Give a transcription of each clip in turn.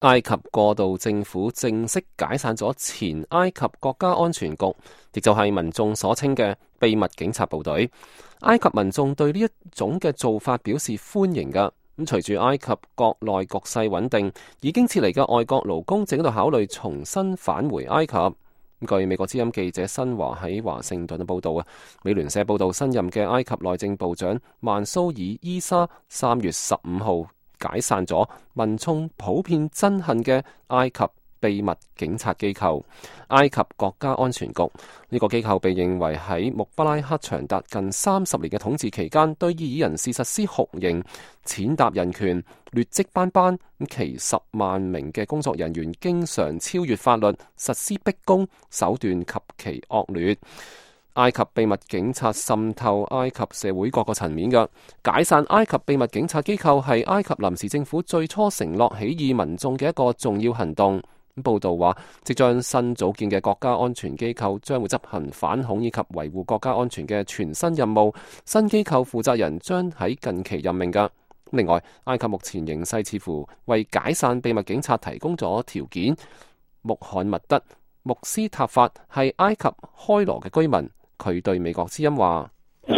埃及過渡政府正式解散咗前埃及國家安全局，亦就係民眾所稱嘅秘密警察部隊。埃及民眾對呢一種嘅做法表示歡迎㗎。咁隨住埃及國內局勢穩定，已經撤離嘅外國勞工正喺度考慮重新返回埃及。據美國之音記者新華喺華盛頓嘅報道啊，美聯社報道新任嘅埃及內政部長曼蘇爾伊沙3月15號解散咗民眾普遍憎恨嘅埃及秘密警察機構埃及國家安全局。呢個機構被認為喺穆巴拉克長達近30年嘅統治期間，對異議人士實施酷刑、踐踏人權、劣跡斑斑，其10萬名嘅工作人員經常超越法律，實施逼供，手段極其惡劣。埃及秘密警察滲透埃及社會各個層面嘅解散埃及秘密警察機構係埃及臨時政府最初承諾起義民眾嘅一個重要行動。報道話，即將新組建嘅國家安全機構將會執行反恐以及維護國家安全嘅全新任務。新機構負責人將喺近期任命㗎。另外，埃及目前形勢似乎為解散秘密警察提供咗條件。穆罕默德·穆斯塔法係埃及開羅嘅居民，佢對美國之音話：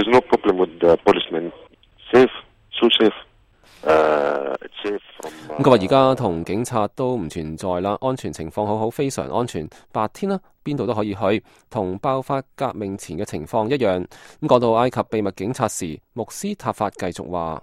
佢話而家同警察都唔存在啦，安全情況好好，非常安全。白天啦，邊度都可以去，同爆發革命前嘅情況一樣。咁講到埃及秘密警察時，穆斯塔法繼續話：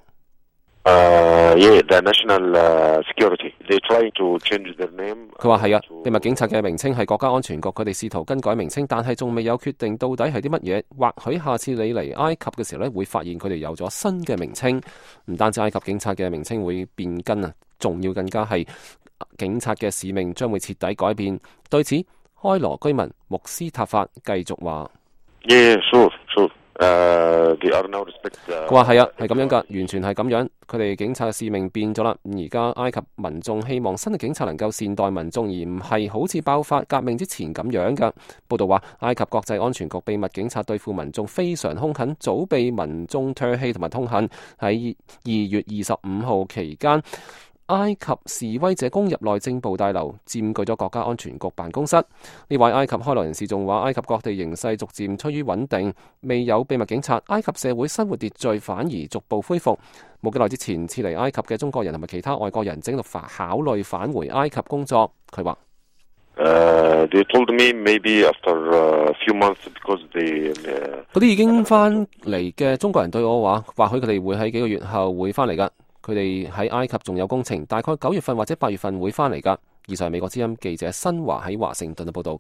佢話係啊，秘密警察嘅名稱係國家安全局，佢哋試圖更改名稱，但係仲未有決定到底係啲乜嘢。或許下次你嚟埃及嘅時候咧，會發現佢哋有咗新嘅名稱。唔單止埃及警察嘅名稱會變更啊，仲要更加係警察嘅使命將會徹底改變。對此，開羅居民穆斯塔法繼續話：佢話係啊，係咁樣噶，完全係咁樣。佢哋警察嘅使命變咗啦。而家埃及民眾希望新嘅警察能夠善待民眾，而唔係好似爆發革命之前咁樣噶。報道話，埃及國際安全局秘密警察對付民眾非常兇狠，早被民眾唾棄同埋痛恨。喺2月25號期間，埃及示威者攻入內政部大樓，佔據咗國家安全局辦公室。呢位埃及開羅人士仲話，埃及各地形勢逐漸趨於穩定，未有秘密警察，埃及社會生活秩序反而逐步恢復。冇幾耐之前，撤離埃及嘅中國人同埋其他外國人正喺度考慮返回埃及工作。佢話：嗰啲已經翻嚟嘅中國人對我話，或許佢哋會喺幾個月後會翻嚟噶。佢哋喺埃及仲有工程，大概9月份或者8月份會翻嚟噶。以上係美國之音記者新華喺華盛頓嘅報道。